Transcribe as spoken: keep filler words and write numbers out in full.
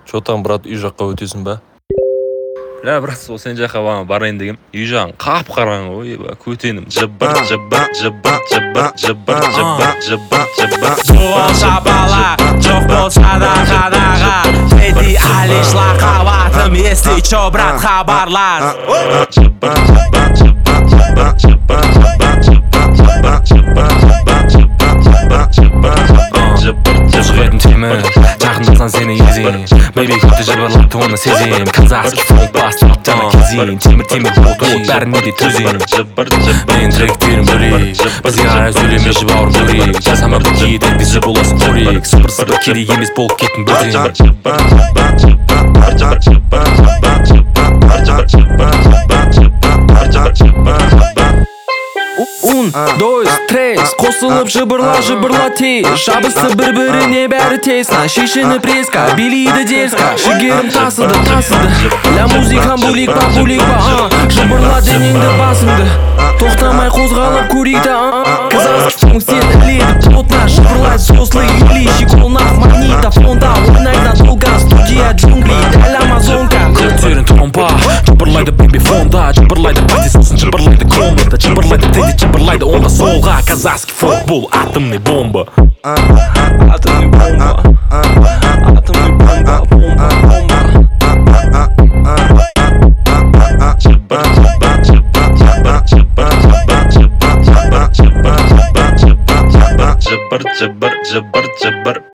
Чо там, брат, үй жаққа өтесің ба? Ля, брат, сол сен жаққа бағана барайын дегем. Үй жағың қап-қараңғы ғой, ба, көтенім. Жыбыр, жыбыр, жыбыр, жыбыр, жыбыр, жыбыр, жыбыр, жыбыр. Суық шапала, жоқ болса да қадаға. Тедди Алиш лақабатым ести, чо, брат, хабарлас. Жыбыр, жыбыр, жыбыр, жыбыр, жыбыр, жыбыр, жыбыр, жыбыр, жыбыр, жыбыр, жыбыр, жыбыр, Жығатын темір, жақындасаң сені езейін. Бэйби көтті жыбырлап оны сезейін. Казахский фронт бастап жана кезейін. Темір темір болт ол бәріне де төзейін. Мен тректерім бөлек, бізге қарай сөйлемеші бауырым көрейік. Жасама көкейді бізі боласын көрейік. Сыбыр-сыбыр керек емес болып кеттің бөтен. Un, dos, tres, қосылып жыбырла жыбырла тез. Жабысы бір-біріне бәрі тесна. Шешіні преска, билейді дерзка. Жігерім тасыды, тасыды. Ля музикам булик па, булик па. Жыбырла денеңді басыңды. Тоқтамай қозғалып көрейді. Казахский фон сен іледі плотна. Жыбырлайды сослы илищи қолнақ магнитофонда. Ойнайды долга студия джунгли. Дәл амазонка. Көтерін тромпа. Жыбырлайды бэйби фонда. Жыбырлайды пати сосын жыбырлайды комната. Жыбырлайды тедди, жыбырлайды онға солға. Казахский фон бұл атомный бомба. Атомный бомба. Атомный бомба, бомба, бомба. Жыбыр, жыбыр, жыбыр, жыбыр, жыбыр, жыбыр, жыбыр, жыбыр, жыбыр, жыбыр, жыбыр, жыбыр, жыбыр, жыбыр.